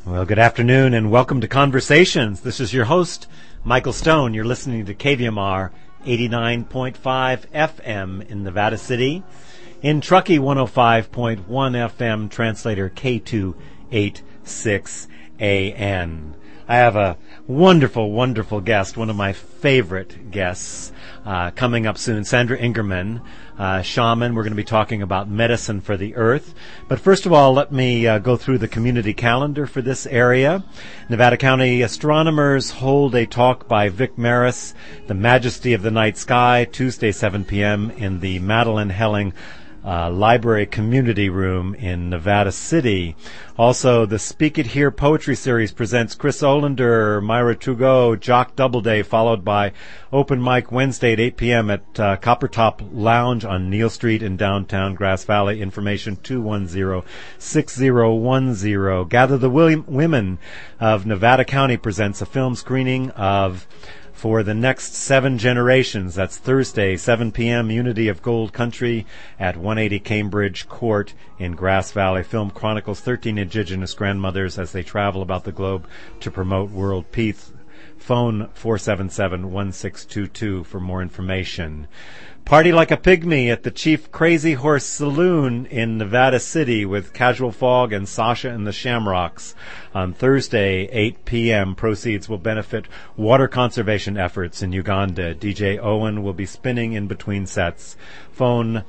Well, good afternoon and welcome to Conversations. This is your host, Michael Stone. You're listening to KVMR 89.5 FM in Nevada City, in Truckee 105.1 FM, translator K286AN. I have a wonderful, wonderful guest, one of my favorite guests, coming up soon, Sandra Ingerman, shaman. We're going to be talking about medicine for the earth. But first of all, let me go through the community calendar for this area. Nevada County astronomers hold a talk by Vic Maris, The Majesty of the Night Sky, Tuesday 7 p.m. in the Madeline Helling Library Community Room in Nevada City. Also, the Speak It Here Poetry Series presents Chris Olander, Myra Trudeau, Jock Doubleday, followed by Open Mic Wednesday at 8 p.m. at Coppertop Lounge on Neal Street in downtown Grass Valley. Information 210-6010. Gather the Women of Nevada County presents a film screening of For the Next 7 Generations. That's Thursday, 7 p.m., Unity of Gold Country at 180 Cambridge Court in Grass Valley. Film chronicles 13 indigenous grandmothers as they travel about the globe to promote world peace. Phone 477-1622 for more information. Party Like a Pygmy at the Chief Crazy Horse Saloon in Nevada City with Casual Fog and Sasha and the Shamrocks on Thursday, 8 p.m. Proceeds will benefit water conservation efforts in Uganda. DJ Owen will be spinning in between sets. Phone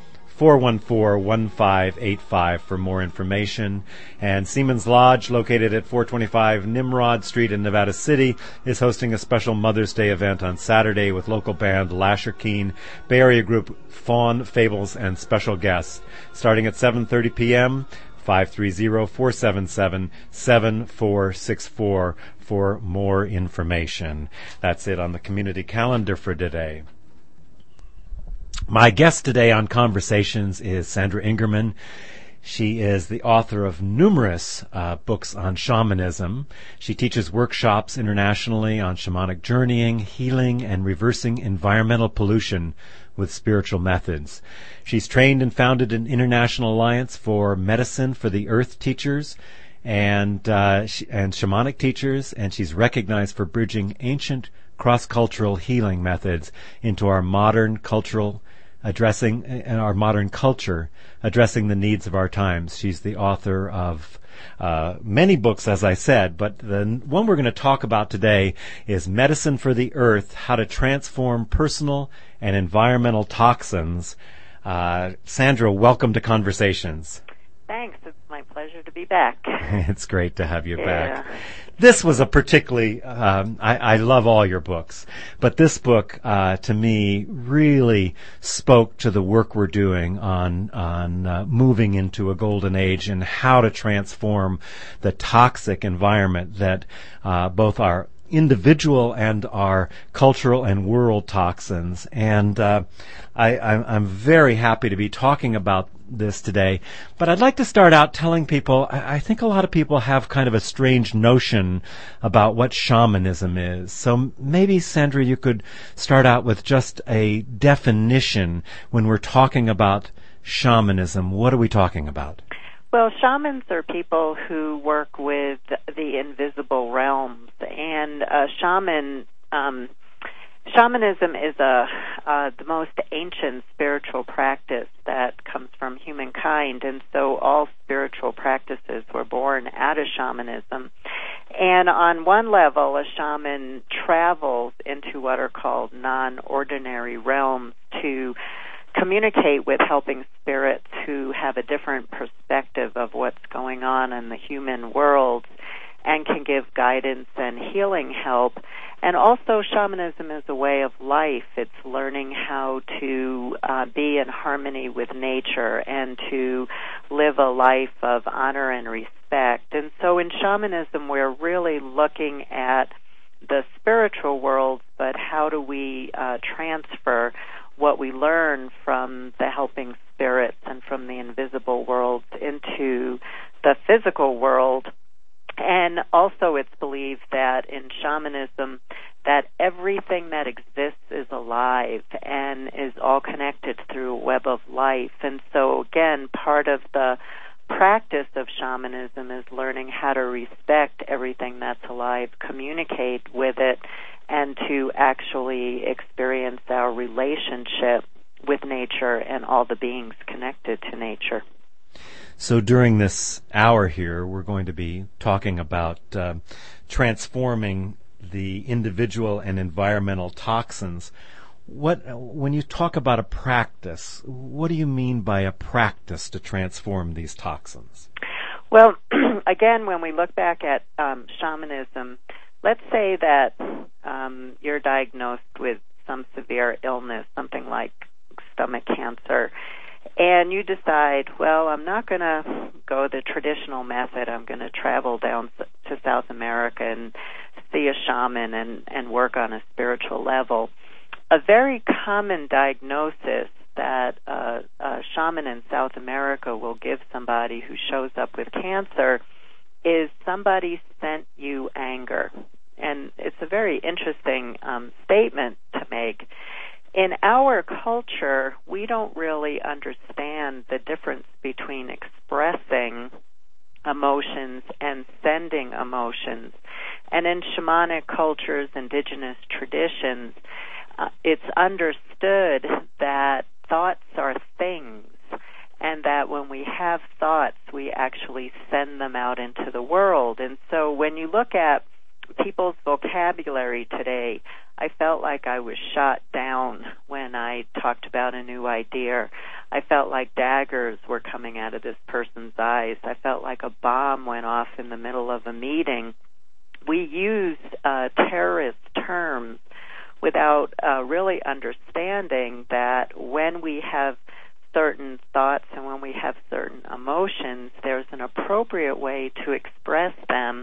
414-1585 for more information. And Siemens Lodge, located at 425 Nimrod Street in Nevada City, is hosting a special Mother's Day event on Saturday with local band Lasher Keen, Bay Area group Fawn Fables, and special guests. Starting at 7:30 p.m., 530-477-7464 for more information. That's it on the community calendar for today. My guest today on Conversations is Sandra Ingerman. She is the author of numerous books on shamanism. She teaches workshops internationally on shamanic journeying, healing, and reversing environmental pollution with spiritual methods. She's trained and founded an international alliance for medicine for the earth teachers and shamanic teachers, and she's recognized for bridging ancient cross-cultural healing methods into our modern culture, addressing the needs of our times. She's the author of many books, as I said, but the one we're going to talk about today is Medicine for the Earth, How to Transform Personal and Environmental Toxins. Sandra, welcome to Conversations. Thanks. It's my pleasure to be back. It's great to have you back. This was a particularly, I love all your books, but this book, to me, really spoke to the work we're doing on moving into a golden age and how to transform the toxic environment that both our individual and our cultural and world toxins. And I'm very happy to be talking about this today, but I'd like to start out telling people, I think a lot of people have kind of a strange notion about what shamanism is. So maybe, Sandra, you could start out with just a definition when we're talking about shamanism. What are we talking about? Well, shamans are people who work with the invisible realms, and shamanism is the most ancient spiritual practice that comes from humankind, and so all spiritual practices were born out of shamanism. And on one level, a shaman travels into what are called non-ordinary realms to communicate with helping spirits who have a different perspective of what's going on in the human world and can give guidance and healing help. And also, shamanism is a way of life. It's learning how to be in harmony with nature and to live a life of honor and respect. And so in shamanism, we're really looking at the spiritual world, but how do we transfer what we learn from the helping spirits and from the invisible world into the physical world. And also it's believed that in shamanism that everything that exists is alive and is all connected through a web of life. And so, again, part of the practice of shamanism is learning how to respect everything that's alive, communicate with it, and to actually experience our relationship with nature and all the beings connected to nature. So during this hour here, we're going to be talking about transforming the individual and environmental toxins. When you talk about a practice, what do you mean by a practice to transform these toxins? Well, again, when we look back at shamanism, let's say that you're diagnosed with some severe illness, something like stomach cancer, and you decide, well, I'm not going to go the traditional method. I'm going to travel down to South America and see a shaman and work on a spiritual level. A very common diagnosis that a shaman in South America will give somebody who shows up with cancer is somebody sent you anger. And it's a very interesting statement to make. In our culture, we don't really understand the difference between expressing emotions and sending emotions. And in shamanic cultures, indigenous traditions, it's understood that thoughts are things, and that when we have thoughts, we actually send them out into the world. And so when you look at people's vocabulary today, I felt like I was shot down when I talked about a new idea. I felt like daggers were coming out of this person's eyes. I felt like a bomb went off in the middle of a meeting. We use terrorist terms without really understanding that when we have certain thoughts and when we have certain emotions, there's an appropriate way to express them.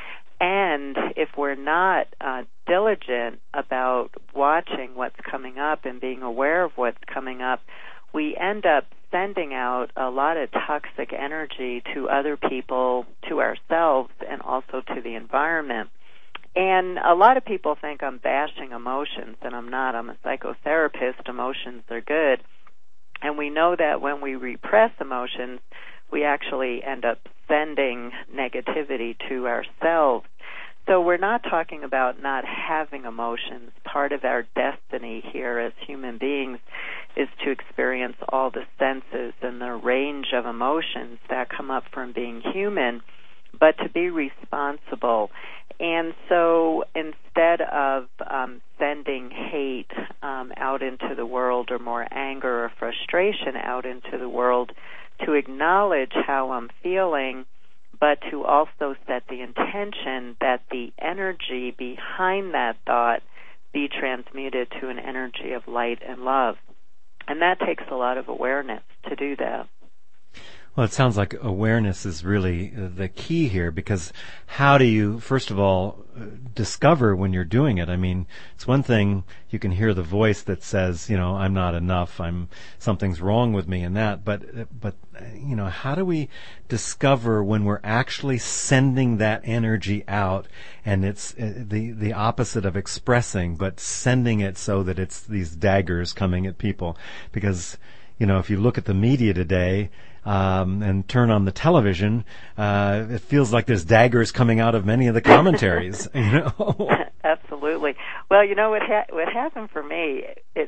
And if we're not diligent about watching what's coming up and being aware of what's coming up, we end up sending out a lot of toxic energy to other people, to ourselves, and also to the environment. And a lot of people think I'm bashing emotions, and I'm not. I'm a psychotherapist. Emotions are good. And we know that when we repress emotions, we actually end up sending negativity to ourselves. So we're not talking about not having emotions. Part of our destiny here as human beings is to experience all the senses and the range of emotions that come up from being human, but to be responsible. And so instead of sending hate out into the world, or more anger or frustration out into the world, to acknowledge how I'm feeling, but to also set the intention that the energy behind that thought be transmuted to an energy of light and love. And that takes a lot of awareness to do that. Well, it sounds like awareness is really the key here, because how do you, first of all, discover when you're doing it? I mean, it's one thing you can hear the voice that says, you know, I'm not enough, something's wrong with me and that, but you know, how do we discover when we're actually sending that energy out, and it's the opposite of expressing, but sending it so that it's these daggers coming at people? Because, you know, if you look at the media today, and turn on the television, it feels like there's daggers coming out of many of the commentaries. You know. Absolutely. Well, you know what happened for me.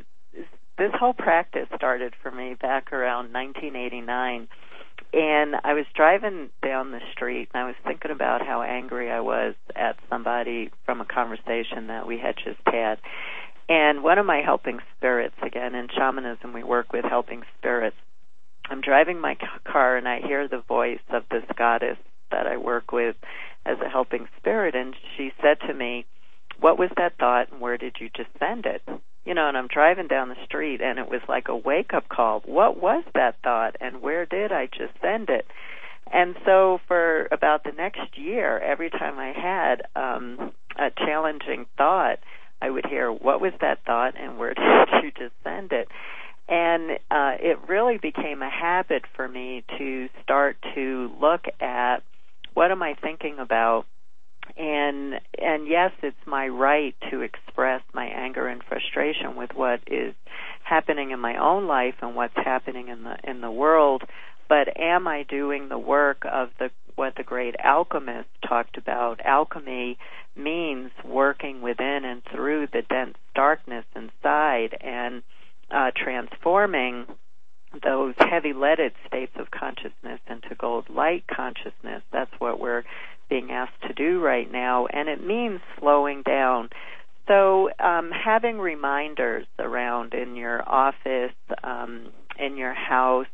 This whole practice started for me back around 1989, and I was driving down the street and I was thinking about how angry I was at somebody from a conversation that we had just had. And one of my helping spirits, again in shamanism we work with helping spirits, I'm driving my car and I hear the voice of this goddess that I work with as a helping spirit, and she said to me, "What was that thought and where did you just send it?" You know, and I'm driving down the street and it was like a wake-up call. What was that thought and where did I just send it? And so for about the next year, every time I had a challenging thought, I would hear, what was that thought and where did you just send it? And it really became a habit for me to start to look at what am I thinking about And yes, it's my right to express my anger and frustration with what is happening in my own life and what's happening in the world. But am I doing the work of what the great alchemist talked about? Alchemy means working within and through the dense darkness inside and transforming those heavy leaded states of consciousness into gold light consciousness. That's what we're being asked to do right now, and it means slowing down. So having reminders around in your office, in your house,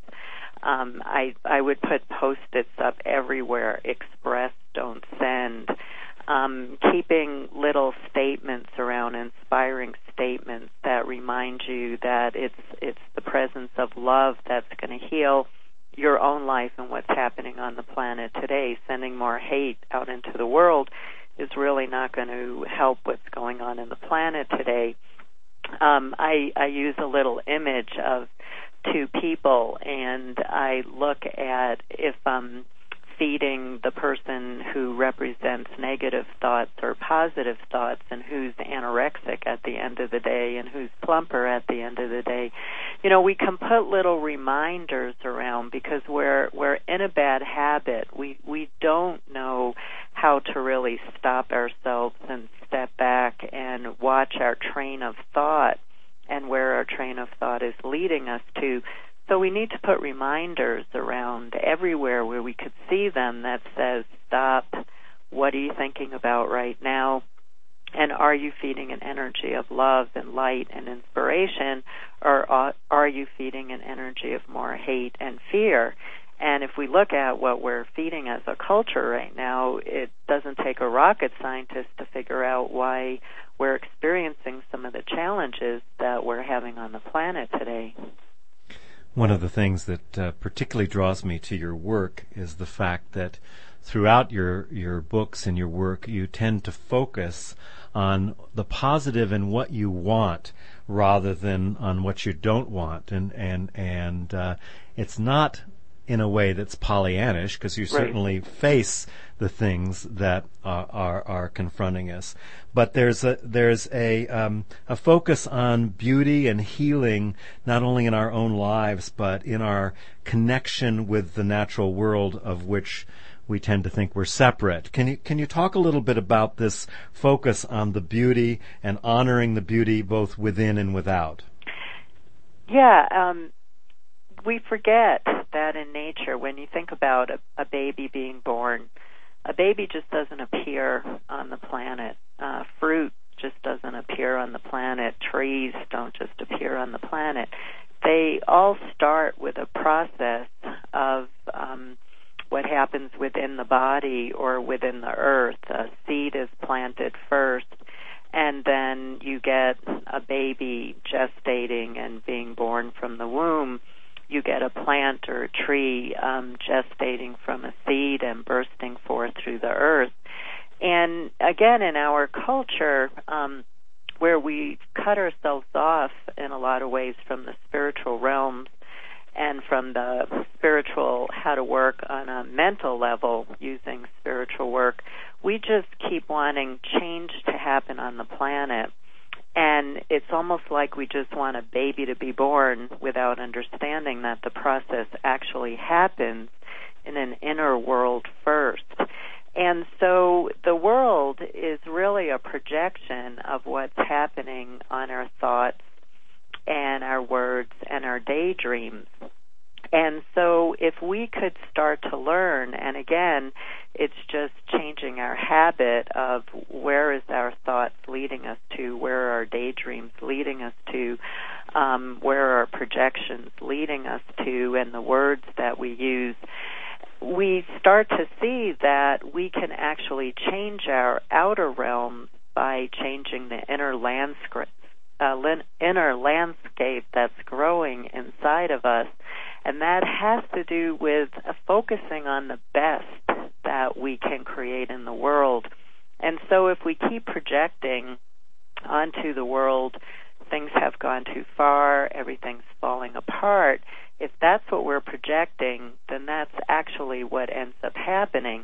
I would put Post-its up everywhere, express, don't send. Keeping little statements around, inspiring statements that remind you that it's the presence of love that's going to heal your own life and what's happening on the planet today. Sending more hate out into the world is really not going to help what's going on in the planet today. I use a little image of two people, and I look at if I'm feeding the person who represents negative thoughts or positive thoughts, and who's anorexic at the end of the day and who's plumper at the end of the day. You know, we can put little reminders around because we're in a bad habit. We don't know how to really stop ourselves and step back and watch our train of thought and where our train of thought is leading us to. So we need to put reminders around everywhere where we could see them that says, stop, what are you thinking about right now? And are you feeding an energy of love and light and inspiration, or are you feeding an energy of more hate and fear? And if we look at what we're feeding as a culture right now, it doesn't take a rocket scientist to figure out why we're experiencing some of the challenges that we're having on the planet today. One of the things that particularly draws me to your work is the fact that throughout your books and your work, you tend to focus on the positive and what you want rather than on what you don't want. And it's not in a way that's Pollyannish, because you certainly face the things that are confronting us. But there's a focus on beauty and healing, not only in our own lives, but in our connection with the natural world, of which we tend to think we're separate. Can you talk a little bit about this focus on the beauty and honoring the beauty both within and without? Yeah, we forget that in nature, when you think about a baby being born, a baby just doesn't appear on the planet. Fruit just doesn't appear on the planet. Trees don't just appear on the planet. They all start with a process of what happens within the body or within the earth. A seed is planted first, and then you get a baby gestating and being born from the womb. You get a plant or a tree gestating from a seed and bursting forth through the earth. And again, in our culture, where we cut ourselves off in a lot of ways from the spiritual realms and from the spiritual, how to work on a mental level using spiritual work, we just keep wanting change to happen on the planet. And it's almost like we just want a baby to be born without understanding that the process actually happens in an inner world first. And so the world is really a projection of what's happening on our thoughts and our words and our daydreams. And so if we could start to learn, and again, it's just changing our habit of where is our thoughts leading us to, where are our daydreams leading us to, where are our projections leading us to, and the words that we use, we start to see that we can actually change our outer realm by changing the inner landscape that's growing inside of us. And that has to do with focusing on the best that we can create in the world. And so if we keep projecting onto the world, things have gone too far, everything's falling apart, if that's what we're projecting, then that's actually what ends up happening.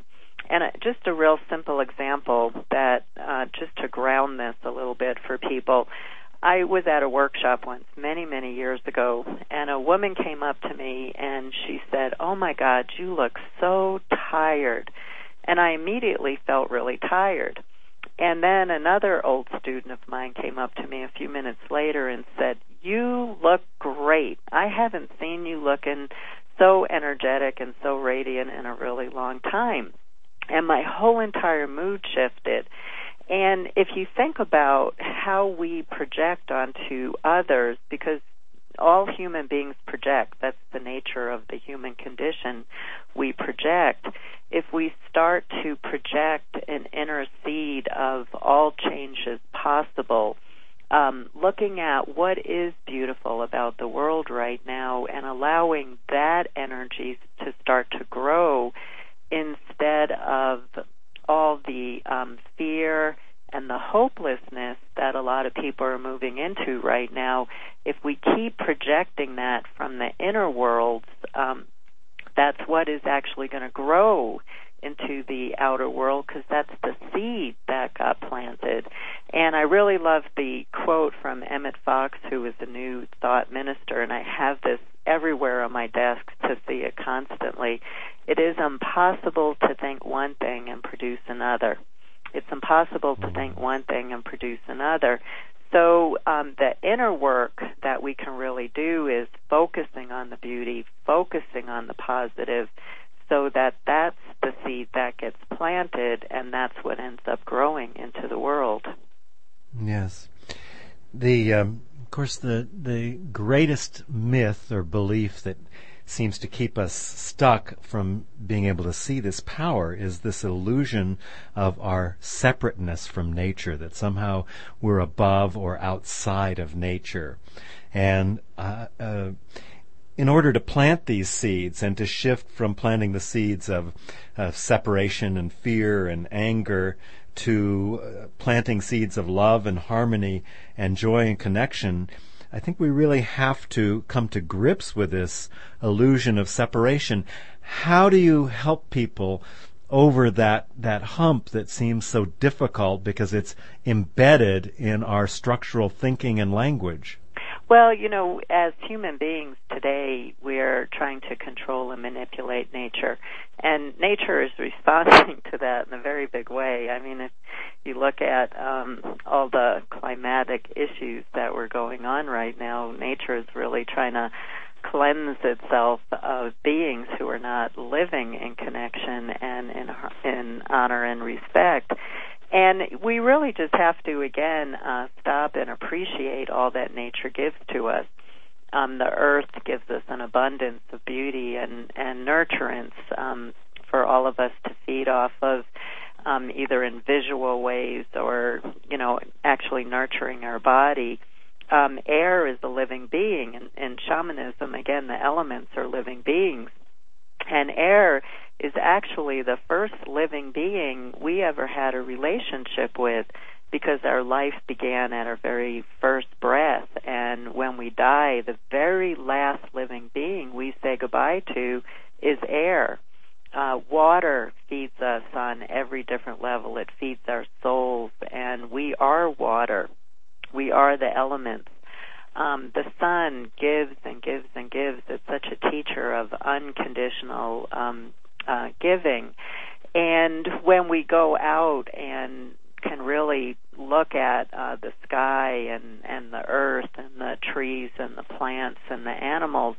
And just a real simple example that just to ground this a little bit for people, I was at a workshop once many, many years ago, and a woman came up to me and she said, "Oh my God, you look so tired." And I immediately felt really tired. And then another old student of mine came up to me a few minutes later and said, "You look great. I haven't seen you looking so energetic and so radiant in a really long time." And my whole entire mood shifted. And if you think about how we project onto others, because all human beings project, that's the nature of the human condition, we project. If we start to project an inner seed of all changes possible, looking at what is beautiful about the world right now and allowing that energy to start to grow instead of all the fear and the hopelessness that a lot of people are moving into right now, if we keep projecting that from the inner worlds, that's what is actually going to grow into the outer world, because that's the seed that got planted. And I really love the quote from Emmett Fox, who is a New Thought minister, and I have this everywhere on my desk to see it constantly. It is impossible to think one thing and produce another. It's impossible to think one thing and produce another. So the inner work that we can really do is focusing on the beauty, focusing on the positive, so that that's the seed that gets planted, and that's what ends up growing into the world. Yes. Of course, the greatest myth or belief that seems to keep us stuck from being able to see this power is this illusion of our separateness from nature, that somehow we're above or outside of nature. And in order to plant these seeds and to shift from planting the seeds of separation and fear and anger to planting seeds of love and harmony and joy and connection, I think we really have to come to grips with this illusion of separation. How do you help people over that hump that seems so difficult because it's embedded in our structural thinking and language? Well, as human beings today, we're trying to control and manipulate nature, and nature is responding to that in a very big way. I mean, if you look at all the climatic issues that were going on right now, nature is really trying to cleanse itself of beings who are not living in connection and in honor and respect. And we really just have to, again, stop and appreciate all that nature gives to us. The earth gives us an abundance of beauty and nurturance for all of us to feed off of, either in visual ways or, actually nurturing our body. Air is a living being. In shamanism, again, the elements are living beings. And air is actually the first living being we ever had a relationship with, because our life began at our very first breath. And when we die, the very last living being we say goodbye to is air. Water feeds us on every different level. It feeds our souls, and we are water. We are the elements. The sun gives and gives and gives. It's such a teacher of unconditional giving. And when we go out and can really look at the sky and the earth and the trees and the plants and the animals,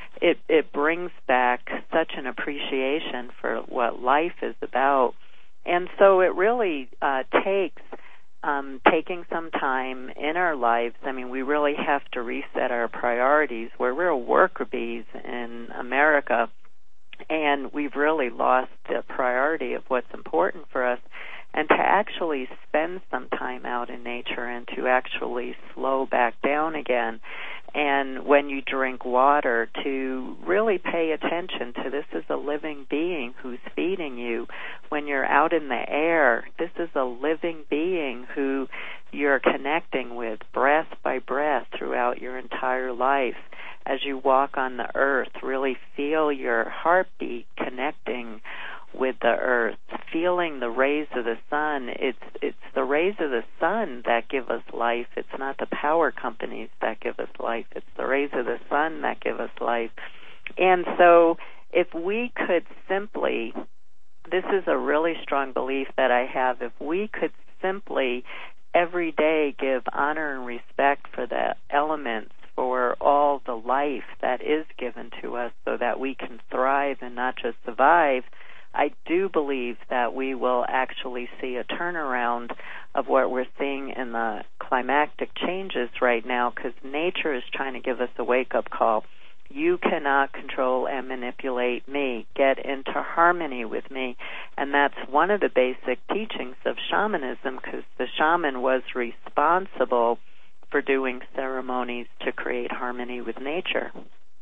it brings back such an appreciation for what life is about. And so it really takes taking some time in our lives. I mean, we really have to reset our priorities. We're real worker bees in America, and we've really lost the priority of what's important for us. And to actually spend some time out in nature and to actually slow back down again. And when you drink water, to really pay attention to, this is a living being who's feeding you. When you're out in the air, this is a living being who you're connecting with breath by breath throughout your entire life. As you walk on the earth, really feel your heartbeat connecting with the earth. feeling the rays of the sun, it's the rays of the sun that give us life. It's not the power companies that give us life. It's the rays of the sun that give us life. And so if we could simply, this is a really strong belief that I have, if we could simply every day give honor and respect for the elements, for all the life that is given to us so that we can thrive and not just survive, I do believe that we will actually see a turnaround of what we're seeing in the climactic changes right now, because nature is trying to give us a wake-up call. You cannot control and manipulate me. Get into harmony with me. And that's one of the basic teachings of shamanism, because the shaman was responsible for doing ceremonies to create harmony with nature.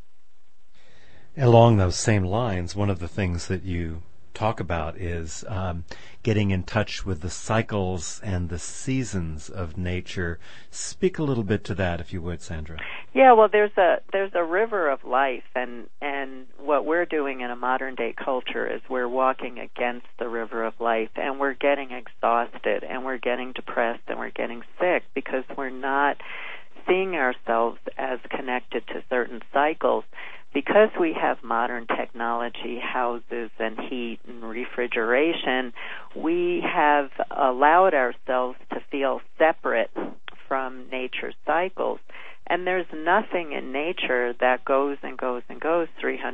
Along those same lines, one of the things that you talk about is getting in touch with the cycles and the seasons of nature. Speak a little bit to that, if you would, Sandra. Yeah, well, there's a river of life, and what we're doing in a modern day culture is we're walking against the river of life, and we're getting exhausted, and we're getting depressed, and we're getting sick because we're not seeing ourselves as connected to certain cycles. Because we have modern technology, houses and heat and refrigeration, we have allowed ourselves to feel separate from nature's cycles. And there's nothing in nature that goes and goes and goes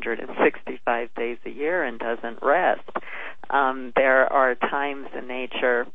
365 days a year and doesn't rest. There are times in nature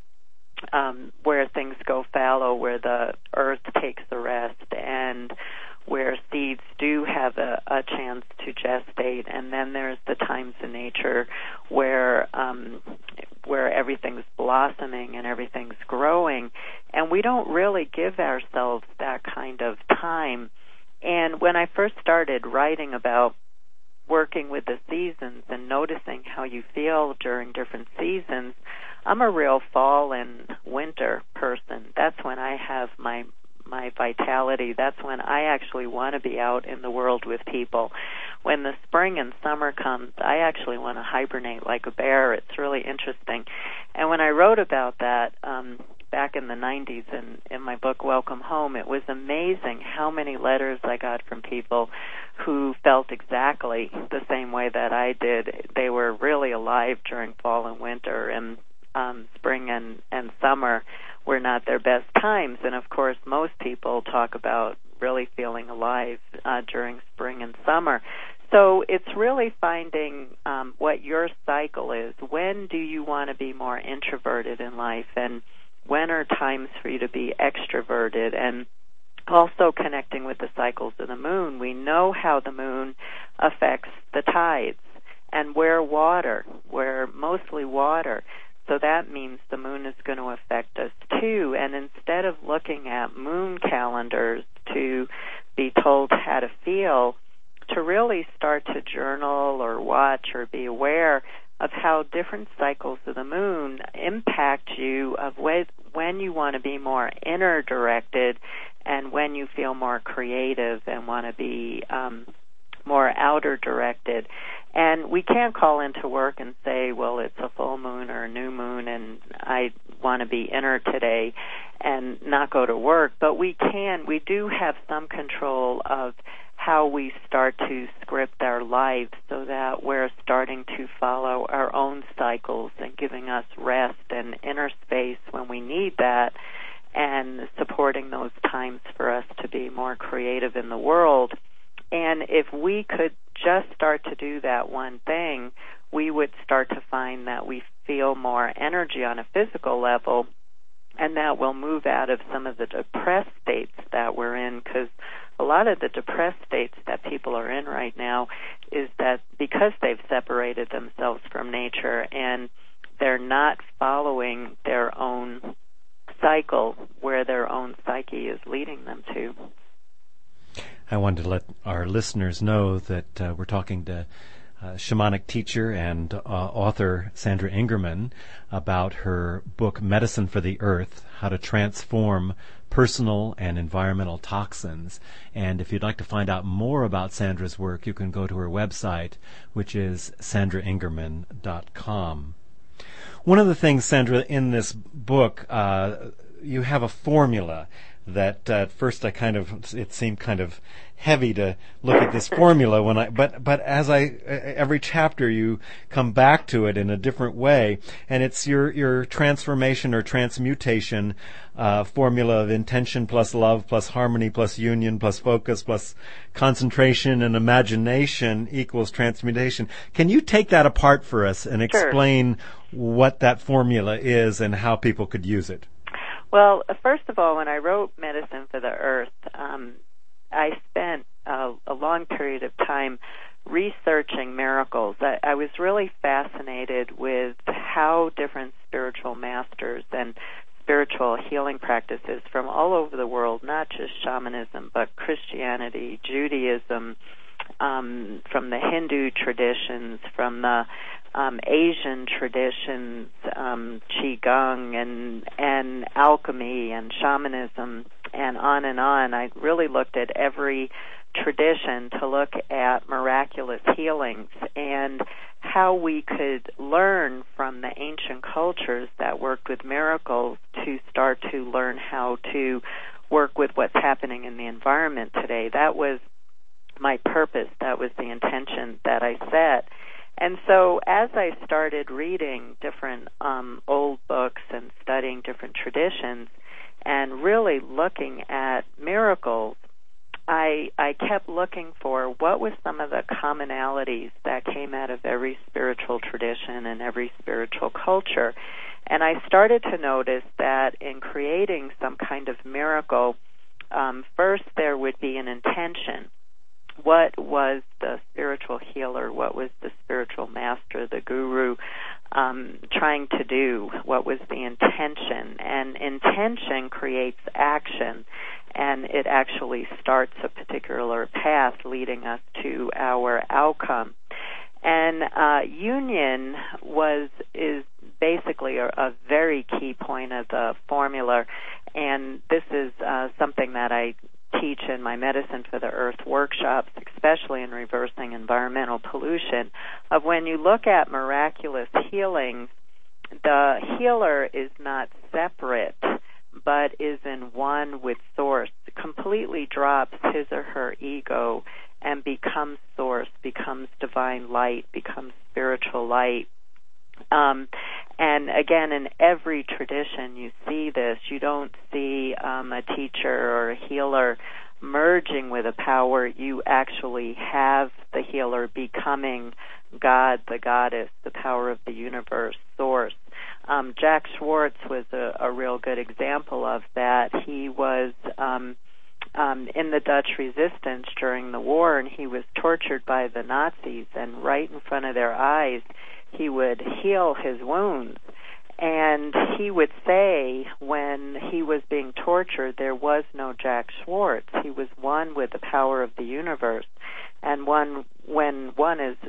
where things go fallow, where the earth takes a rest, and where seeds do have a chance to gestate, and then there's the times in nature where everything's blossoming and everything's growing, and we don't really give ourselves that kind of time. And when I first started writing about working with the seasons and noticing how you feel during different seasons, I'm a real fall and winter person. That's when I have my vitality. That's when I actually want to be out in the world with people. When the spring and summer comes, I actually want to hibernate like a bear. It's really interesting. And when I wrote about that back in the 90s in my book, Welcome Home, it was amazing how many letters I got from people who felt exactly the same way that I did. They were really alive during fall and winter, and spring and summer were not their best times. And, of course, most people talk about really feeling alive during spring and summer. So it's really finding what your cycle is. When do you want to be more introverted in life, and when are times for you to be extroverted? And also connecting with the cycles of the moon. We know how the moon affects the tides, and we're mostly water. So that means the moon is going to affect us too. And instead of looking at moon calendars to be told how to feel, to really start to journal or watch or be aware of how different cycles of the moon impact you, of when you want to be more inner directed and when you feel more creative and want to be more outer directed. And we can't call into work and say, well, it's a full moon or a new moon and I want to be inner today and not go to work. But we do have some control of how we start to script our lives so that we're starting to follow our own cycles and giving us rest and inner space when we need that, and supporting those times for us to be more creative in the world. And if we could just start to do that one thing, we would start to find that we feel more energy on a physical level, and that will move out of some of the depressed states that we're in, because a lot of the depressed states that people are in right now is that because they've separated themselves from nature and they're not following their own cycle, where their own psyche is leading them to. I wanted to let our listeners know that we're talking to shamanic teacher and author Sandra Ingerman about her book Medicine for the Earth, How to Transform Personal and Environmental Toxins. And if you'd like to find out more about Sandra's work, you can go to her website, which is sandraingerman.com. One of the things, Sandra, in this book, you have a formula that at first it seemed kind of heavy to look at this formula but as every chapter you come back to it in a different way, and it's your transformation or transmutation formula of intention plus love plus harmony plus union plus focus plus concentration and imagination equals transmutation. Can you take that apart for us and explain what that formula is and how people could use it? Well, first of all, when I wrote Medicine for the Earth, I spent a long period of time researching miracles. I was really fascinated with how different spiritual masters and spiritual healing practices from all over the world, not just shamanism, but Christianity, Judaism, from the Hindu traditions, from the Asian traditions, Qigong and alchemy and shamanism, and on and on. I really looked at every tradition to look at miraculous healings and how we could learn from the ancient cultures that worked with miracles to start to learn how to work with what's happening in the environment today. That was my purpose. That was the intention that I set. And so as I started reading different old books and studying different traditions and really looking at miracles, I kept looking for what was some of the commonalities that came out of every spiritual tradition and every spiritual culture. And I started to notice that in creating some kind of miracle, first there would be an intention. What was the spiritual healer, what was the spiritual master, the guru, trying to do? What was the intention? And intention creates action, and it actually starts a particular path leading us to our outcome. And union is basically a very key point of the formula, and this is something that I teach in my Medicine for the Earth workshops, especially in reversing environmental pollution, of when you look at miraculous healings, the healer is not separate, but is in one with Source, completely drops his or her ego and becomes Source, becomes divine light, becomes spiritual light. And again, in every tradition you see this. You don't see a teacher or a healer merging with a power. You actually have the healer becoming God, the goddess, the power of the universe, Source. Jack Schwartz was a real good example of that. He was in the Dutch resistance during the war, and he was tortured by the Nazis, and right in front of their eyes he would heal his wounds. And he would say when he was being tortured, there was no Jack Schwartz. He was one with the power of the universe. And when one is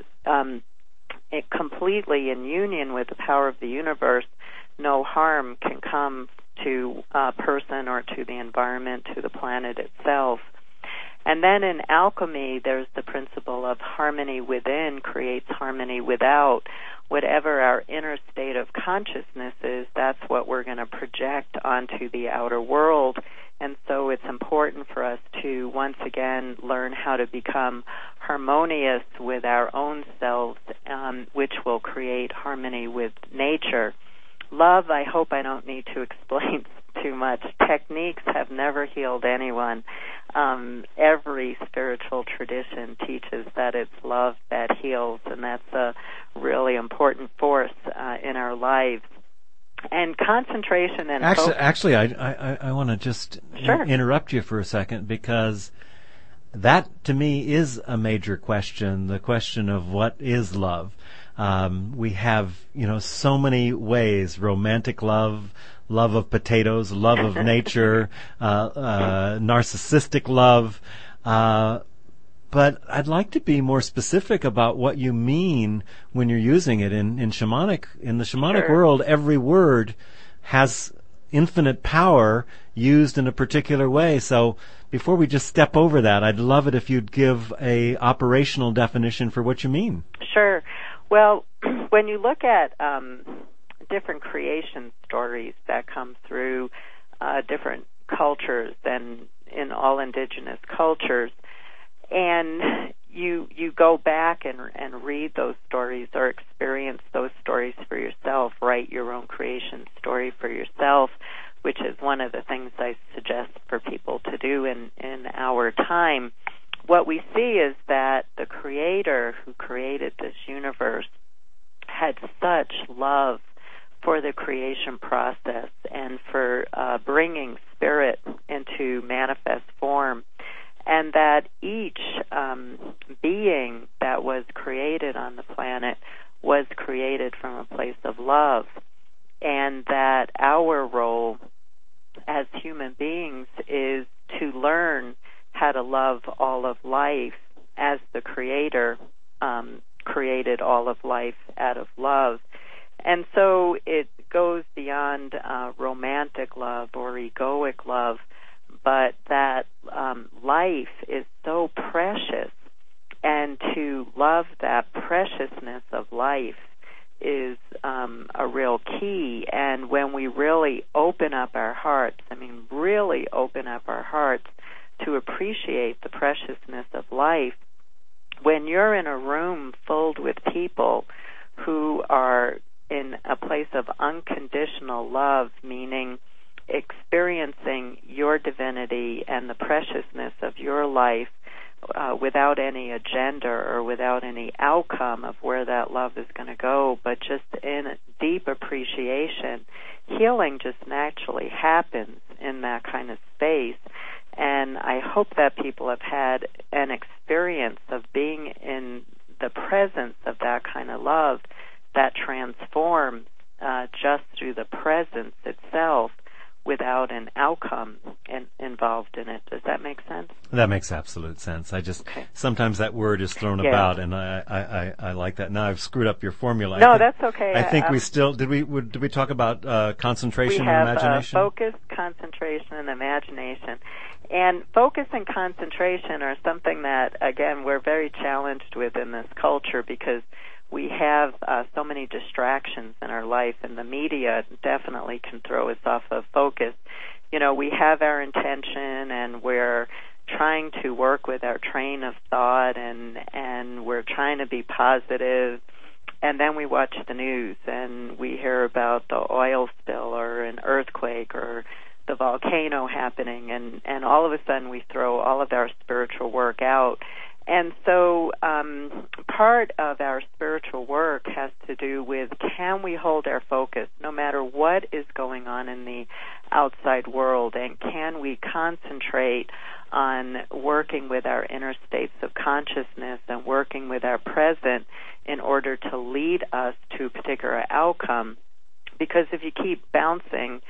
completely in union with the power of the universe, no harm can come to a person or to the environment, to the planet itself. And then in alchemy, there's the principle of harmony within creates harmony without. Whatever our inner state of consciousness is, that's what we're going to project onto the outer world. And so it's important for us to, once again, learn how to become harmonious with our own selves, which will create harmony with nature. Love, I hope I don't need to explain too much. Techniques have never healed anyone. Every spiritual tradition teaches that it's love that heals, and that's a really important force in our lives. And concentration and actually, I want to just interrupt you for a second, because that to me is a major question, the question of what is love. We have, so many ways: romantic love, love of potatoes, love of nature, narcissistic love. But I'd like to be more specific about what you mean when you're using it in the shamanic world. Every word has infinite power used in a particular way. So before we just step over that, I'd love it if you'd give a operational definition for what you mean. Sure. Well, when you look at different creation stories that come through different cultures and in all indigenous cultures. And you go back and read those stories or experience those stories for yourself, write your own creation story for yourself, which is one of the things I suggest for people to do in our time. What we see is that the Creator who created this universe had such love for the creation process and for bringing spirit into manifest form, and that each being that was created on the planet was created from a place of love, and that our role as human beings is to learn how to love all of life as the Creator created all of life out of love. And so it goes beyond romantic love or egoic love, but that life is so precious, and to love that preciousness of life is a real key. And when we really open up our hearts, really open up our hearts to appreciate the preciousness of life, when you're in a room filled with people who are in a place of unconditional love, meaning experiencing your divinity and the preciousness of your life without any agenda or without any outcome of where that love is going to go, but just in deep appreciation, healing just naturally happens in that kind of space. And I hope that people have had an experience of being in the presence of that kind of love that transforms just through the presence itself without an outcome involved in it. Does that make sense? That makes absolute sense. Sometimes that word is thrown about, and I like that. Now I've screwed up your formula. No, that's okay. I think did we talk about concentration and imagination? We have focus, concentration, and imagination. And focus and concentration are something that, again, we're very challenged with in this culture because we have so many distractions in our life, and the media definitely can throw us off of focus. We have our intention, and we're trying to work with our train of thought, and we're trying to be positive, and then we watch the news, and we hear about the oil spill or an earthquake or the volcano happening, and all of a sudden we throw all of our spiritual work out. And so part of our spiritual work has to do with, can we hold our focus no matter what is going on in the outside world, and can we concentrate on working with our inner states of consciousness and working with our present in order to lead us to a particular outcome? Because if you keep bouncing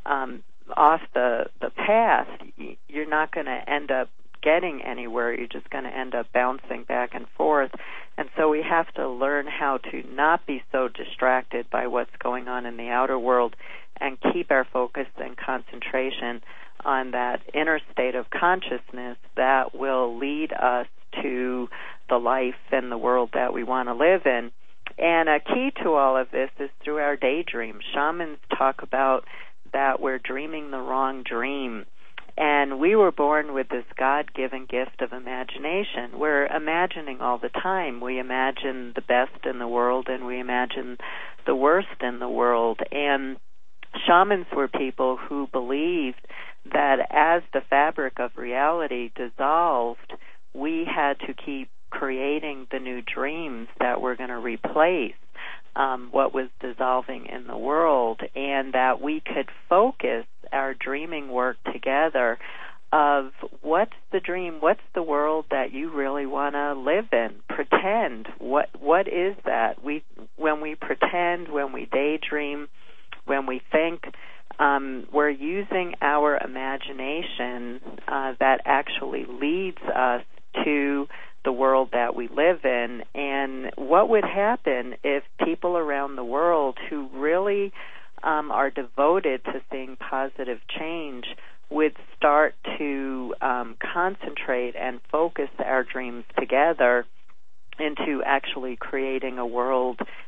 off the path, you're not going to end up getting anywhere. You're just going to end up bouncing back and forth. And so we have to learn how to not be so distracted by what's going on in the outer world and keep our focus and concentration on that inner state of consciousness that will lead us to the life and the world that we want to live in. And a key to all of this is through our daydream. Shamans talk about that we're dreaming the wrong dream. And we were born with this God-given gift of imagination. We're imagining all the time. We imagine the best in the world, and we imagine the worst in the world. And shamans were people who believed that as the fabric of reality dissolved, we had to keep creating the new dreams that were going to replace what was dissolving in the world, and that we could focus our dreaming work together of what's the dream, what's the world that you really want to live in. Pretend. What is that? When we pretend, when we daydream, when we think, we're using our imagination that actually leads us to the world that we live in. And what would happen if people around the world who really are devoted to seeing positive change would start to concentrate and focus our dreams together into actually creating a world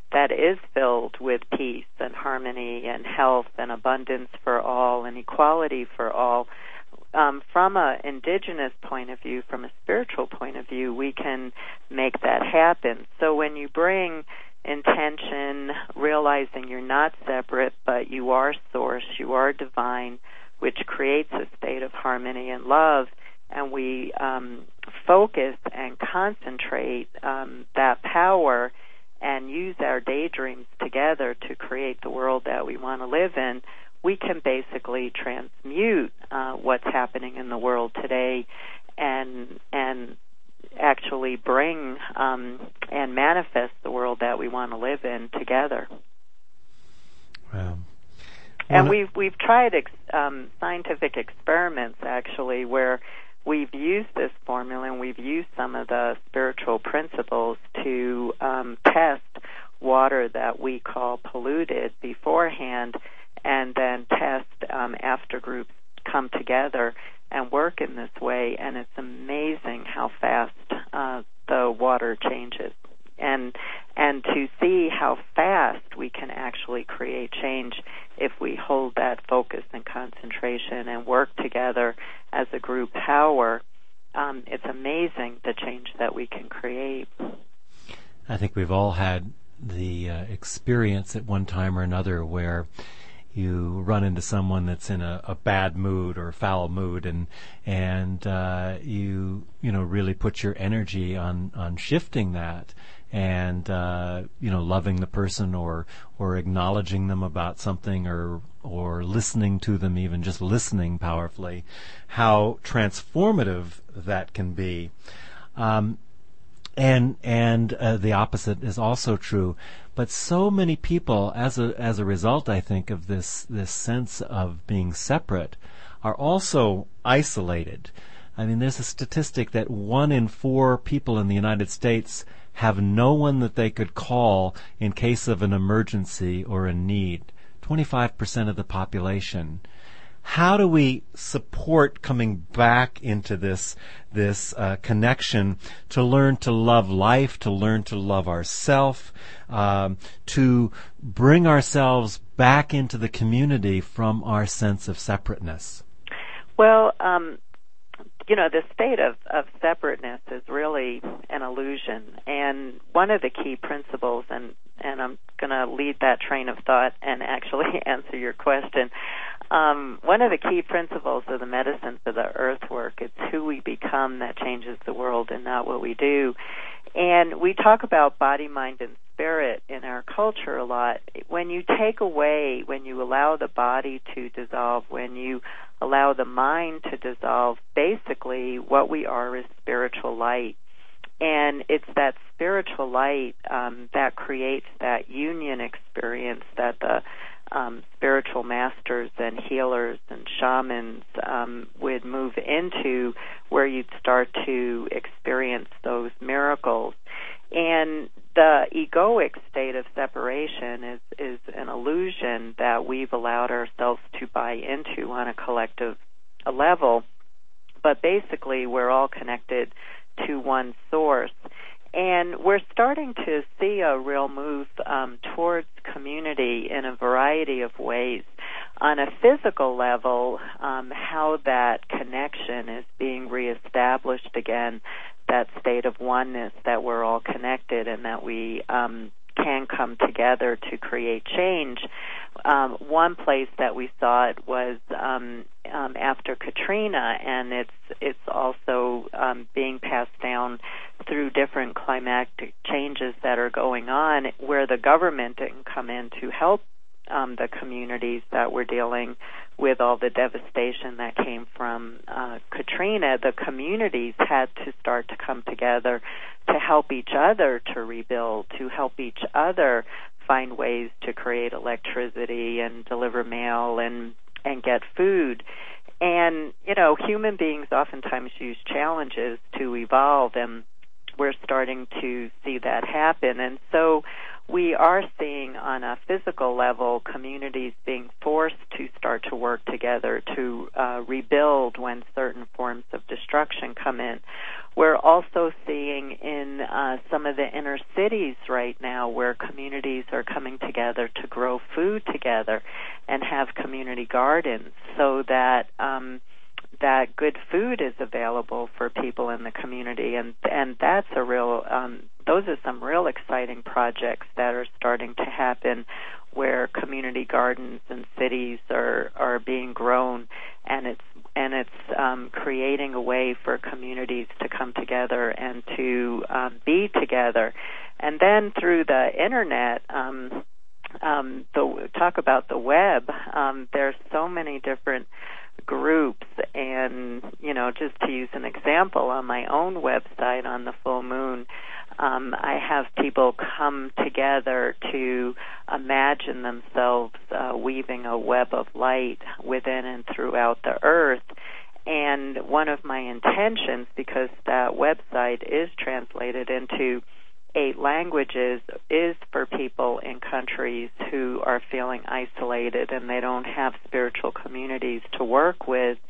that is filled with peace and harmony and health and abundance for all and equality for all. From an indigenous point of view, from a spiritual point of view, we can make that happen. So when you bring intention, realizing you're not separate, but you are source, you are divine, which creates a state of harmony and love, and we focus and concentrate that power and use our daydreams together to create the world that we want to live in, we can basically transmute what's happening in the world today and actually bring and manifest the world that we want to live in together. Wow. And we've tried scientific experiments, actually, where we've used this formula and we've used some of the spiritual principles to test water that we call polluted beforehand, and then test after groups come together and work in this way, and it's amazing how fast the water changes. And to see how fast we can actually create change if we hold that focus and concentration and work together as a group power, it's amazing the change that we can create. I think we've all had the experience at one time or another where you run into someone that's in a bad mood or a foul mood, and you really put your energy on shifting that, and loving the person or acknowledging them about something or listening to them, even just listening powerfully, how transformative that can be. And the opposite is also true. But so many people, as a result, I think, of this sense of being separate, are also isolated. I mean, there's a statistic that 1 in 4 people in the United States have no one that they could call in case of an emergency or a need. 25% of the population. How do we support coming back into this connection to learn to love life, to learn to love ourselves, to bring ourselves back into the community from our sense of separateness? Well, the state of separateness is really an illusion. And one of the key principles, and I'm going to lead that train of thought and actually answer your question. One of the key principles of the medicine for the earth work, it's who we become that changes the world and not what we do. And we talk about body, mind, and spirit in our culture a lot. When you take away, when you allow the body to dissolve, when you allow the mind to dissolve, basically what we are is spiritual light. And it's that spiritual light that creates that union experience that the spiritual masters and healers and shamans would move into, where you'd start to experience those miracles. And the egoic state of separation is an illusion that we've allowed ourselves to buy into on a collective level. But basically, we're all connected to one source. And we're starting to see a real move towards community in a variety of ways. On a physical level, how that connection is being reestablished again, that state of oneness, that we're all connected and that we can come together to create change. One place that we saw it was after Katrina, and it's also being passed down through different climatic changes that are going on, where the government didn't come in to help the communities that were dealing with all the devastation that came from Katrina. The communities had to start to come together to help each other to rebuild, to help each other find ways to create electricity and deliver mail and get food. And, human beings oftentimes use challenges to evolve, and we're starting to see that happen. And so we are seeing on a physical level communities being forced to start to work together to rebuild when certain forms of destruction come in. We're also seeing in some of the inner cities right now where communities are coming together to grow food together and have community gardens so that that good food is available for people in the community, and that's a real those are some real exciting projects that are starting to happen where community gardens and cities are being grown, and it's creating a way for communities to come together and to be together. And then through the internet, talk about the web, there's so many different groups, and just to use an example, on my own website on the full moon, I have people come together to imagine themselves weaving a web of light within and throughout the earth. And one of my intentions, because that website is translated into 8 languages, is for people in countries who are feeling isolated and they don't have spiritual communities to work with.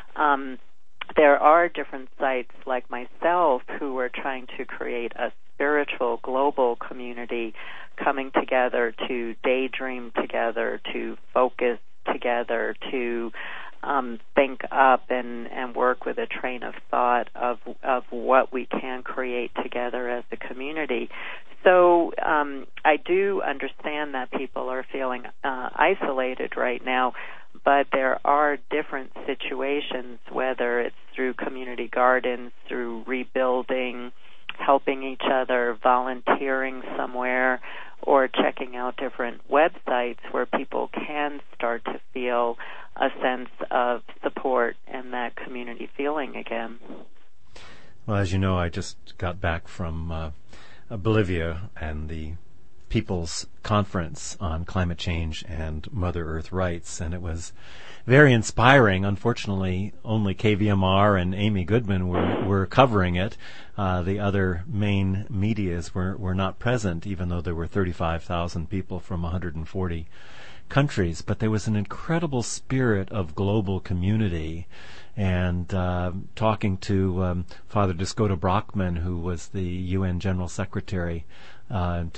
There are different sites like myself who are trying to create a spiritual global community, coming together to daydream together, to focus together, to think up and work with a train of thought of what we can create together as a community. So I do understand that people are feeling isolated right now, but there are different situations, whether it's through community gardens, through rebuilding, helping each other, volunteering somewhere, or checking out different websites where people can start to feel a sense of support and that community feeling again. Well, as you know, I just got back from Bolivia and the People's Conference on Climate Change and Mother Earth Rights, and it was very inspiring. Unfortunately, only KVMR and Amy Goodman were covering it. The other main medias were not present, even though there were 35,000 people from 140 countries. But there was an incredible spirit of global community. And talking to Father Diskoda Brockman, who was the UN General Secretary in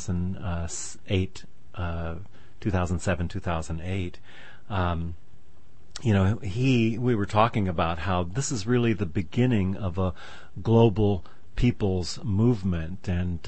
2008, 2007, 2008, we were talking about how this is really the beginning of a global people's movement, and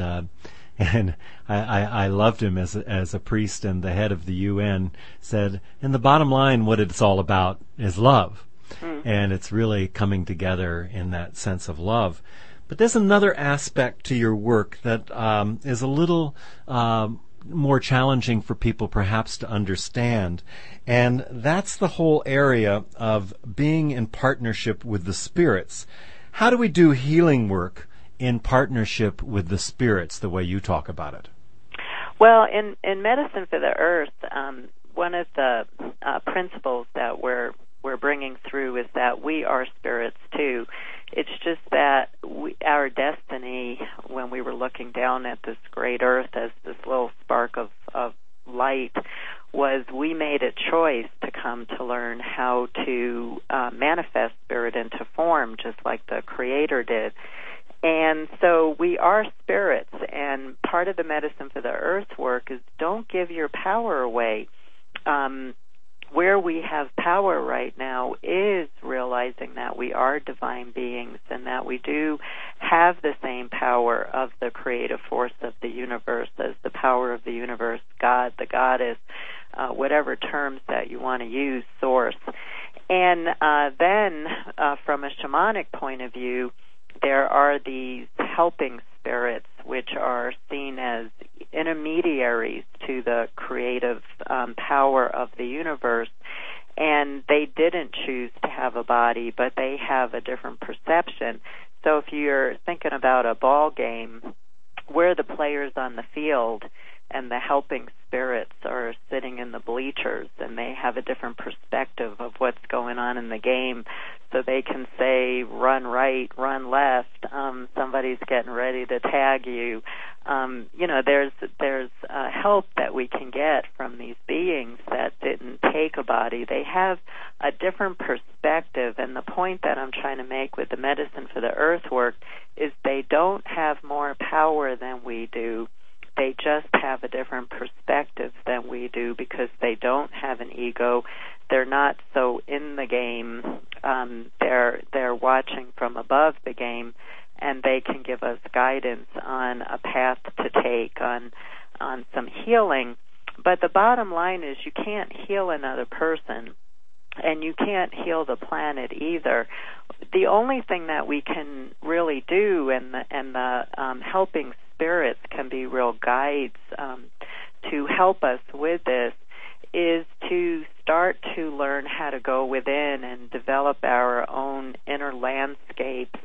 I loved him as a priest and the head of the UN said, and the bottom line, what it's all about is love. And it's really coming together in that sense of love. But there's another aspect to your work that is a little more challenging for people perhaps to understand, and that's the whole area of being in partnership with the spirits. How do we do healing work in partnership with the spirits the way you talk about it? Well, in Medicine for the Earth, one of the principles that we're bringing through is that we are spirits too. It's just that our destiny, when we were looking down at this great earth as this little spark of light, was we made a choice to come to learn how to manifest spirit into form, just like the Creator did. And so we are spirits, and part of the Medicine for the Earth work is don't give your power away. Where we have power right now is realizing that we are divine beings and that we do have the same power of the creative force of the universe as the power of the universe, God, the goddess, whatever terms that you want to use, source. And then from a shamanic point of view, there are these helping spirits which are seen as intermediaries to the creative power of the universe, and they didn't choose to have a body, but they have a different perception. So if you're thinking about a ball game, we're the players on the field, and the helping spirits are sitting in the bleachers, and they have a different perspective of what's going on in the game. So they can say, run right, run left, somebody's getting ready to tag you. there's help that we can get from these beings that didn't take a body. They have a different perspective, and the point that I'm trying to make with the Medicine for the Earth work is they don't have more power than we do. They just have a different perspective than we do because they don't have an ego. They're not so in the game. They're watching from above the game, and they can give us guidance on a path to take, on some healing. But the bottom line is you can't heal another person, and you can't heal the planet either. The only thing that we can really do, and the helping spirits can be real guides to help us with this, is to start to learn how to go within and develop our own inner landscapes,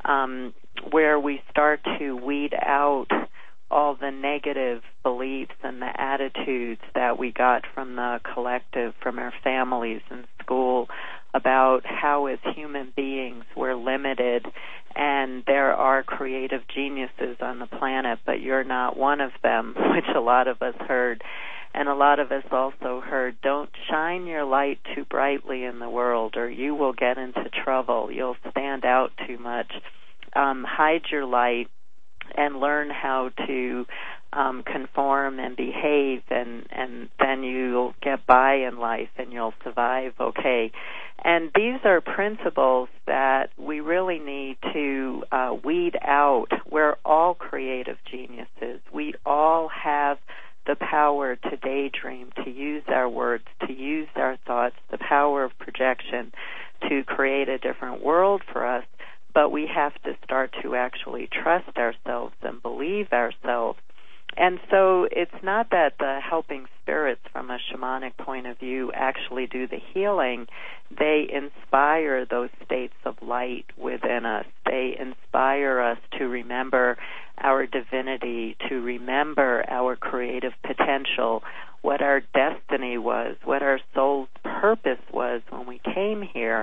where we start to weed out all the negative beliefs and the attitudes that we got from the collective, from our families and school, about how as human beings we're limited and there are creative geniuses on the planet, but you're not one of them, which a lot of us heard. And a lot of us also heard, don't shine your light too brightly in the world or you will get into trouble. You'll stand out too much. Hide your light and learn how to conform and behave, and then you'll get by in life and you'll survive okay. And these are principles that we really need to weed out. We're all creative geniuses. We all have the power to daydream, to use our words, to use our thoughts, the power of projection to create a different world for us. But we have to start to actually trust ourselves and believe ourselves. And so it's not that the helping spirits from a shamanic point of view actually do the healing. They inspire those states of light within us. They inspire us to remember our divinity, to remember our creative potential, what our destiny was, what our soul's purpose was when we came here.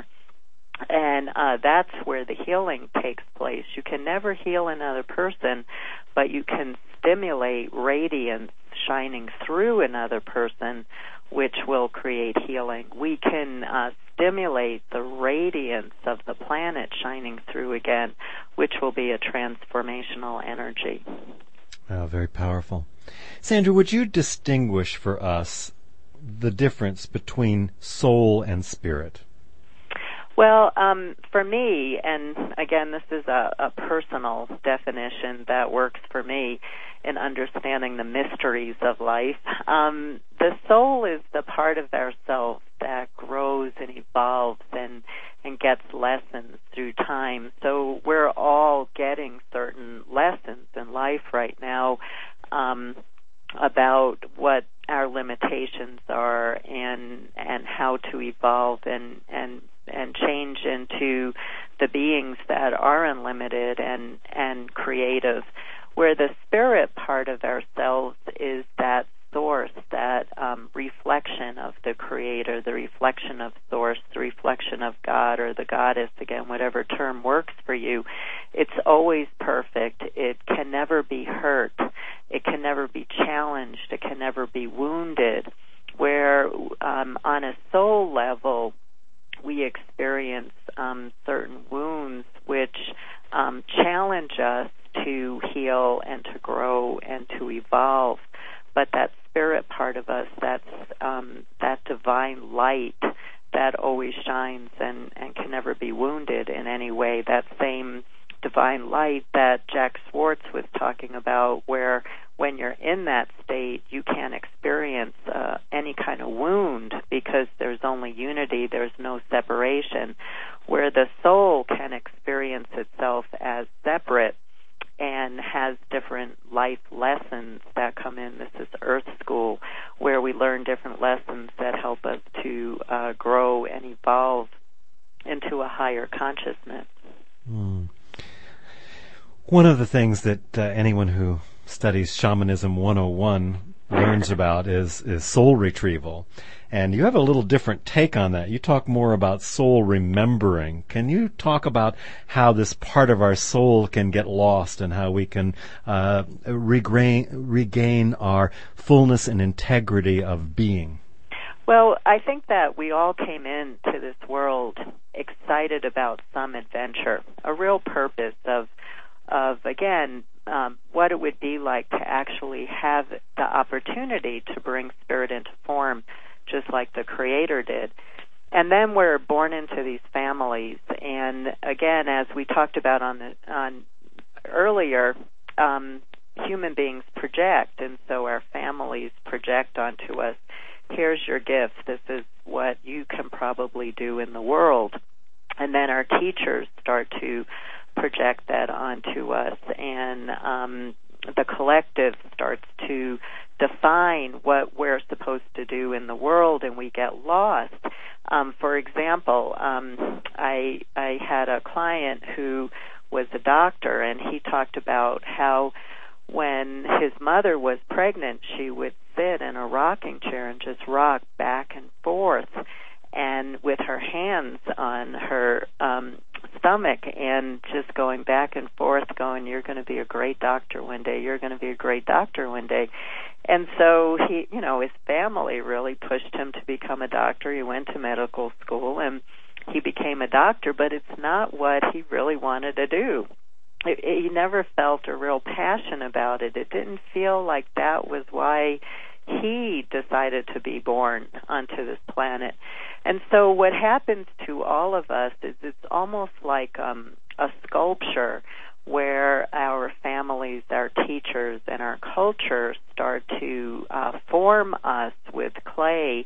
And that's where the healing takes place. You can never heal another person, but you can stimulate radiance shining through another person, which will create healing. We can stimulate the radiance of the planet shining through again, which will be a transformational energy. Oh, very powerful. Sandra, would you distinguish for us the difference between soul and spirit? Well, for me, and again, this is a personal definition that works for me in understanding the mysteries of life. The soul is the part of ourselves that grows and evolves and gets lessons through time. So we're all getting certain lessons in life right now about what our limitations are and how to evolve and change into the beings that are unlimited and creative, where the spirit part of ourselves is that source, that reflection of the Creator, the reflection of Source, the reflection of God or the Goddess, again, whatever term works for you. It's always perfect. It can never be hurt. It can never be challenged. It can never be wounded, where on a soul level, we experience certain wounds which challenge us to heal and to grow and to evolve. But that spirit part of us, that's that divine light that always shines and can never be wounded in any way, that same divine light that Jack Schwartz was talking about, where when you're in that state, you can't experience any kind of wound because there's only unity, there's no separation, where the soul can experience itself as separate and has different life lessons that come in. This is Earth School, where we learn different lessons that help us to grow and evolve into a higher consciousness. Mm. One of the things that anyone who studies Shamanism 101 learns about is soul retrieval. And you have a little different take on that. You talk more about soul remembering. Can you talk about how this part of our soul can get lost and how we can regain our fullness and integrity of being? Well, I think that we all came into this world excited about some adventure, a real purpose of again, what it would be like to actually have the opportunity to bring spirit into form, just like the Creator did. And then we're born into these families, and again, as we talked about on earlier, human beings project, and so our families project onto us. Here's your gift. This is what you can probably do in the world. And then our teachers start to project that onto us, and the collective starts to define what we're supposed to do in the world, and we get lost. For example, I had a client who was a doctor, and he talked about how when his mother was pregnant, she would sit in a rocking chair and just rock back and forth, and with her hands on her stomach and just going back and forth, going, "You're going to be a great doctor one day. You're going to be a great doctor one day." And so he, his family really pushed him to become a doctor. He went to medical school and he became a doctor, but it's not what he really wanted to do. He never felt a real passion about it. It didn't feel like that was why he decided to be born onto this planet. And so what happens to all of us is it's almost like a sculpture where our families, our teachers, and our culture start to form us with clay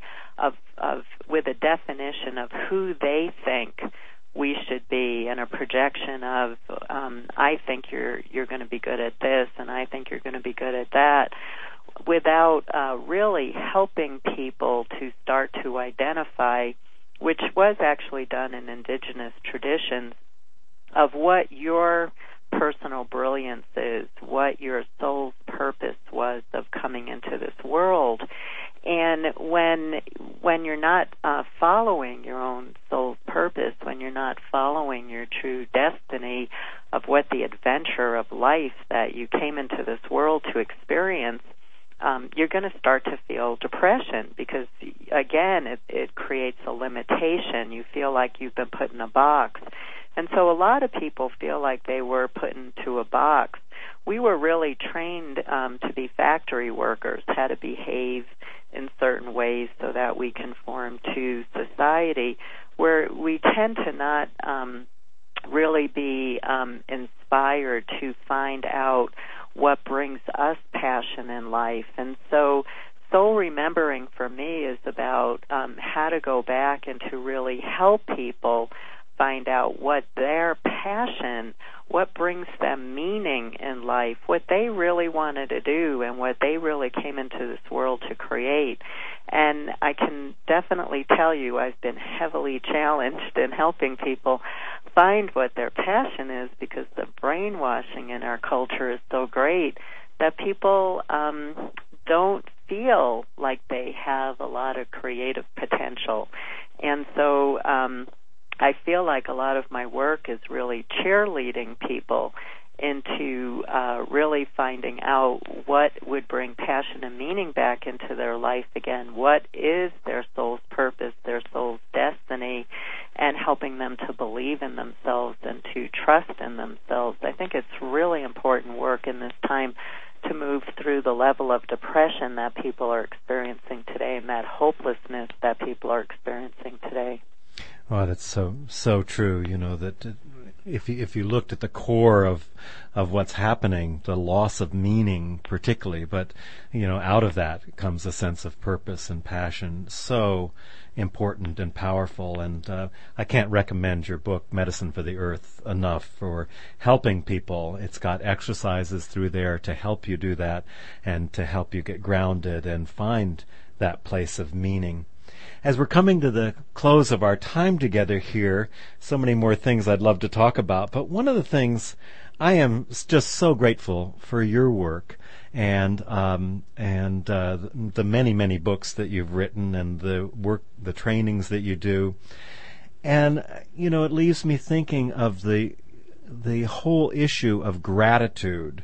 with a definition of who they think we should be, and a projection of I think you're going to be good at this, and I think you're going to be good at that, without really helping people to start to identify, which was actually done in indigenous traditions, of what your personal brilliance is, what your soul's purpose was of coming into this world. And when you're not following your own soul's purpose, when you're not following your true destiny of what the adventure of life that you came into this world to experience, you're going to start to feel depression because, again, it creates a limitation. You feel like you've been put in a box. And so a lot of people feel like they were put into a box. We were really trained to be factory workers, how to behave in certain ways so that we conform to society, where we tend to not really be inspired to find out what brings us passion in life. And so soul remembering for me is about how to go back and to really help people find out what their passion, what brings them meaning in life, what they really wanted to do and what they really came into this world to create. And I can definitely tell you I've been heavily challenged in helping people find what their passion is, because the brainwashing in our culture is so great that people don't feel like they have a lot of creative potential. And so I feel like a lot of my work is really cheerleading people into really finding out what would bring passion and meaning back into their life again. What is their soul's purpose, their soul's destiny, and helping them to believe in themselves and to trust in themselves. I think it's really important work in this time to move through the level of depression that people are experiencing today and that hopelessness that people are experiencing today. Oh, that's so true. That if you looked at the core of what's happening, the loss of meaning particularly, but out of that comes a sense of purpose and passion. So important and powerful. And I can't recommend your book, Medicine for the Earth, enough for helping people. It's got exercises through there to help you do that and to help you get grounded and find that place of meaning. As we're coming to the close of our time together here, so many more things I'd love to talk about, but one of the things I am just so grateful for your work and the many, many books that you've written and the trainings that you do. And, it leaves me thinking of the whole issue of gratitude,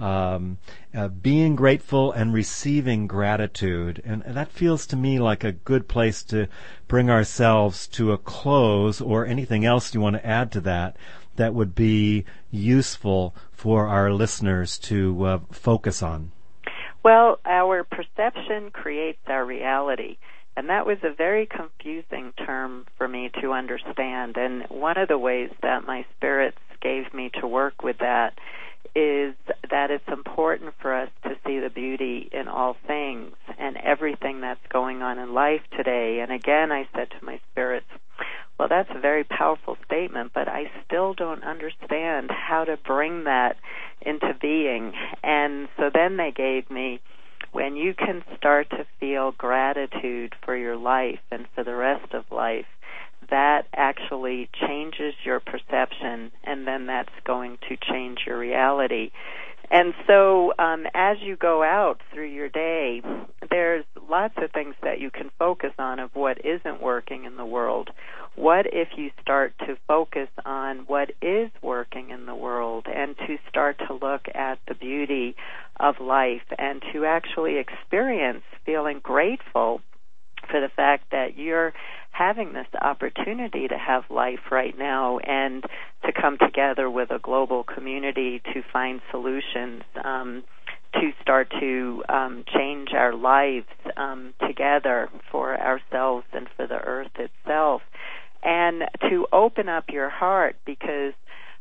being grateful and receiving gratitude. And that feels to me like a good place to bring ourselves to a close, or anything else you want to add to that would be useful for our listeners to focus on. Well, our perception creates our reality. And that was a very confusing term for me to understand. And one of the ways that my spirits gave me to work with that is that it's important for us to see the beauty in all things and everything that's going on in life today. And again, I said to my spirits, well, that's a very powerful statement, but I still don't understand how to bring that into being. And so then they gave me, when you can start to feel gratitude for your life and for the rest of life, that actually changes your perception, and then that's going to change your reality. And so as you go out through your day, there's lots of things that you can focus on of what isn't working in the world. What if you start to focus on what is working in the world and to start to look at the beauty of life and to actually experience feeling grateful for the fact that you're having this opportunity to have life right now and to come together with a global community to find solutions, to start to change our lives together for ourselves and for the earth itself, and to open up your heart, because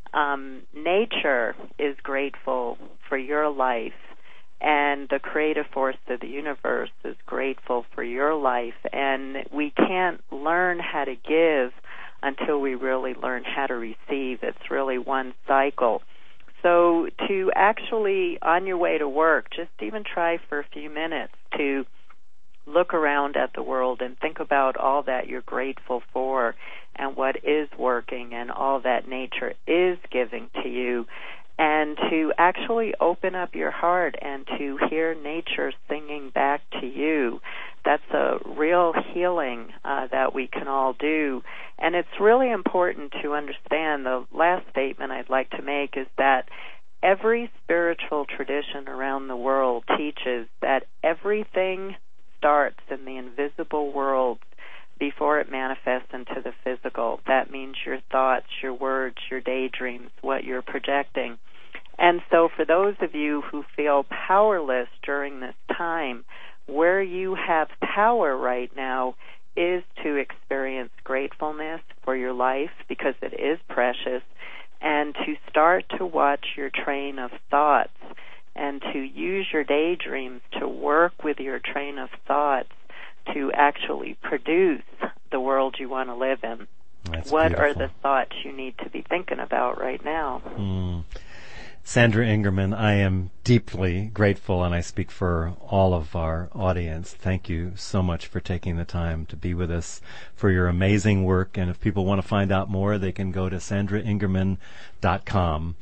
nature is grateful for your life, and the creative force of the universe is grateful for your life. And we can't learn how to give until we really learn how to receive. It's really one cycle. So to actually, on your way to work, just even try for a few minutes to look around at the world and think about all that you're grateful for and what is working and all that nature is giving to you, and to actually open up your heart and to hear nature singing back to you. That's a real healing that we can all do. And it's really important to understand, the last statement I'd like to make is that every spiritual tradition around the world teaches that everything starts in the invisible world before it manifests into the physical. That means your thoughts, your words, your daydreams, what you're projecting. And so for those of you who feel powerless during this time, where you have power right now is to experience gratefulness for your life, because it is precious, and to start to watch your train of thoughts and to use your daydreams to work with your train of thoughts to actually produce the world you want to live in. That's what beautiful. are the thoughts you need to be thinking about right now? Sandra Ingerman, I am deeply grateful, and I speak for all of our audience. Thank you so much for taking the time to be with us, for your amazing work. And if people want to find out more, they can go to sandraingerman.com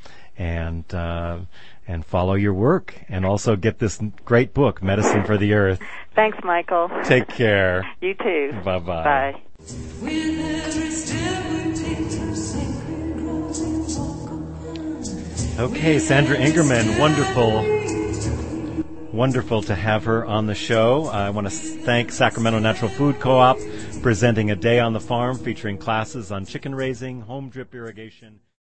and follow your work, and also get this great book, Medicine for the Earth. Thanks, Michael. Take care. You too. Bye-bye. Bye. Okay, Sandra Ingerman, wonderful to have her on the show. I want to thank Sacramento Natural Food Co-op, presenting A Day on the Farm featuring classes on chicken raising, home drip irrigation.